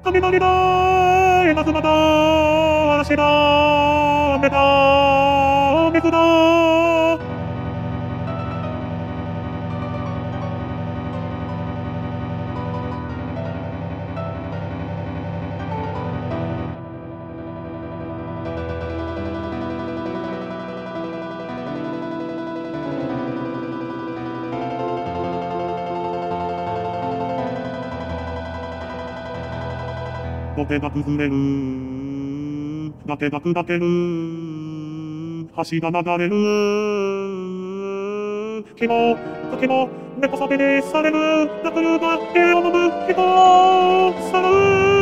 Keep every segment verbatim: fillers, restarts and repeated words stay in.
雷だ稲妻だ嵐だ雨だ水だ土手が崩れる崖が砕ける橋が流れる木も茎も根こそぎにされる濁流が家を飲む人を去る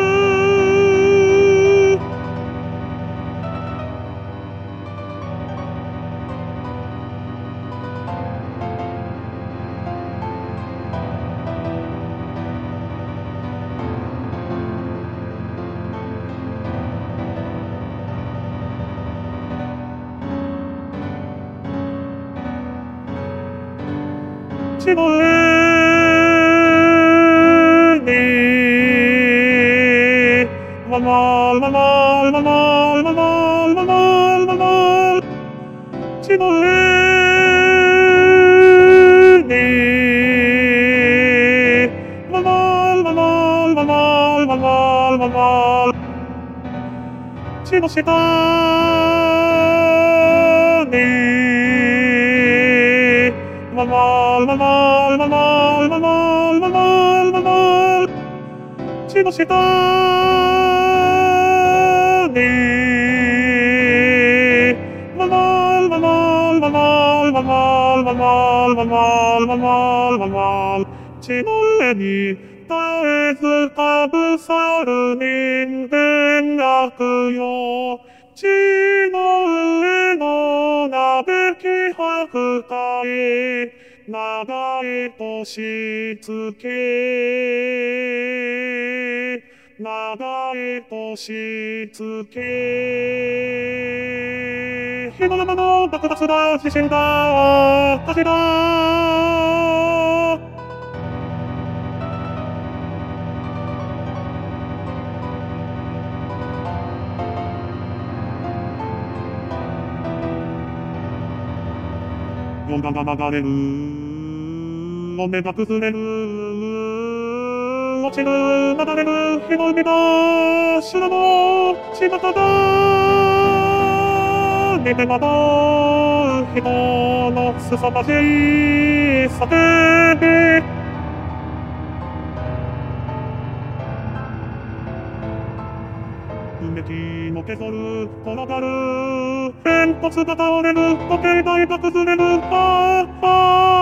地の上にままままままままままま地の上にままままままままま地の下にままままままままままま地の下にまままままままままままま地の上に絶えずかぶさる人間悪よ地の上のなべき白帯長い年月長い年月火の山の爆発だ地震だ火事だ溶岩が流れる尾根が崩れる落ちる流れる火の海だ修羅の仕方だ逃げ惑う人の凄まじい叫び埋め木も削る転がる煙突が倒れる時計台が崩れるああ